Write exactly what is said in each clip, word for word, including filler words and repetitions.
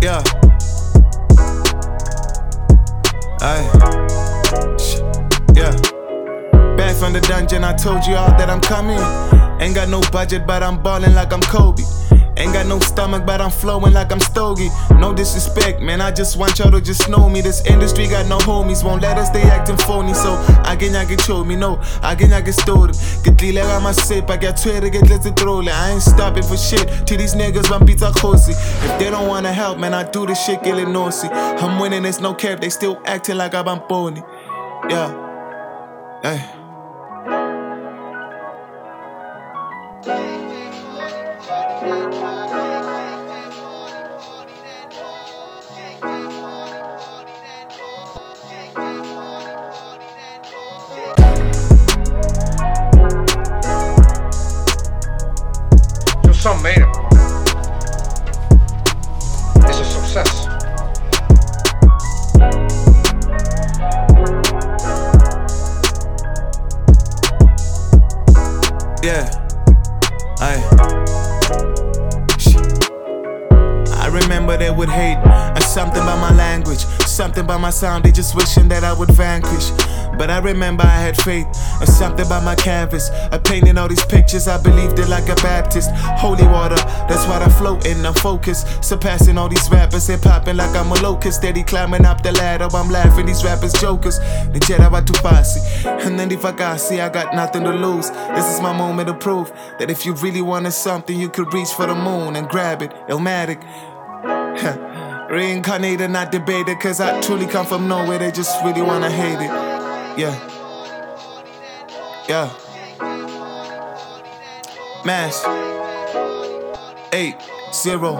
Yeah. Aye. Yeah. Back from the dungeon, I told you all that I'm coming. Ain't got no budget, but I'm ballin' like I'm Kobe. Ain't got no stomach, but I'm flowing like I'm Stogie. No disrespect, man, I just want y'all to just know me. This industry got no homies, won't let us stay acting phony. So, again, I get show me, no, again, I get stolen. Get lila got my sip, I got Twitter, get let's throw it. I ain't stopping for shit, till these niggas run pizza cozy. If they don't wanna help, man, I do this shit, get it nosy. I'm winning, it's no cap, they still acting like I'm pony. Yeah, hey. Your son made it, mama. It's a success. Yeah, aye. I remember they would hate uh, something about my language, something about my sound, they just wishing that I would vanquish. But I remember I had faith, uh, something about my canvas. I painted all these pictures, I believed it like a Baptist. Holy water, that's why I float in, I'm focused. Surpassing all these rappers, they popping like I'm a locust. Steady climbing up the ladder, I'm laughing, these rappers jokers. The Jedi wa tupasi, and then if I got see, I got nothing to lose. This is my moment of proof that if you really wanted something, you could reach for the moon and grab it. Illmatic. Reincarnated, not debated, cause I truly come from nowhere, they just really wanna hate it. Yeah. Yeah. Mass. Eight. Zero.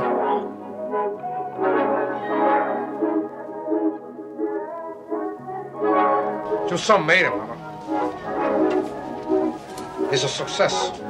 Your son made it, mama. It's a success.